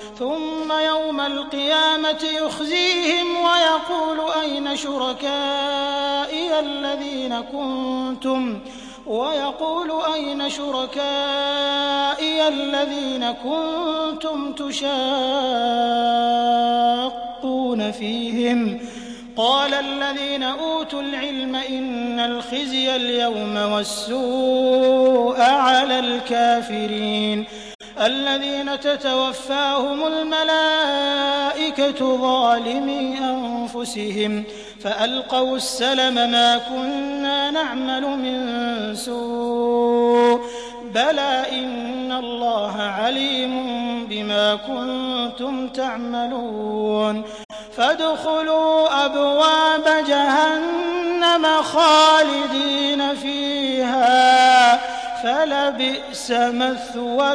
ثم يوم القيامة يخزيهم ويقول أين شركائي الذين كنتم تشاقون فيهم قال الذين أوتوا العلم إن الخزي اليوم والسوء على الكافرين الذين تتوفاهم الملائكة ظالمي أنفسهم فألقوا السلم ما كنا نعمل من سوء بلى إن الله عليم بما كنتم تعملون فادخلوا أبواب جهنم خالدين فيها فلبئس مثوى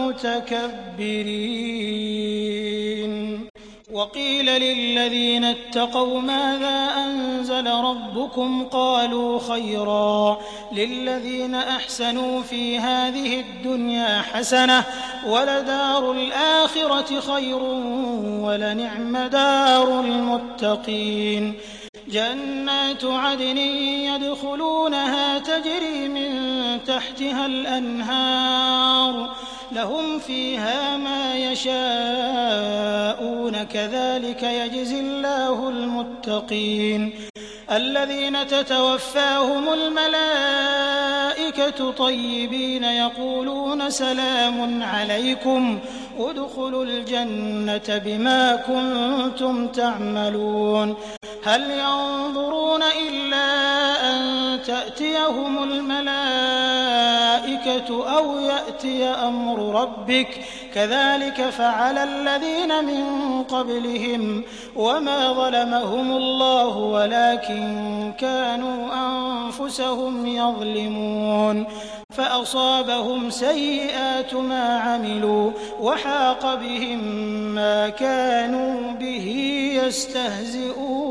المتكبرين وقيل للذين اتقوا ماذا أنزل ربكم قالوا خيرا للذين أحسنوا في هذه الدنيا حسنة ولدار الآخرة خير ولنعم دار المتقين جنات عدن يدخلونها تجري من تحتها الأنهار لهم فيها ما يشاءون كذلك يجزي الله المتقين الذين تتوفاهم الملائكة طيبين يقولون سلام عليكم ادخلوا الجنة بما كنتم تعملون هل ينظرون إلا أن تأتيهم الملائكة أو يأتي أمر ربك كذلك فعل الذين من قبلهم وما ظلمهم الله ولكن كانوا أنفسهم يظلمون فأصابهم سيئات ما عملوا وحاق بهم ما كانوا به يستهزئون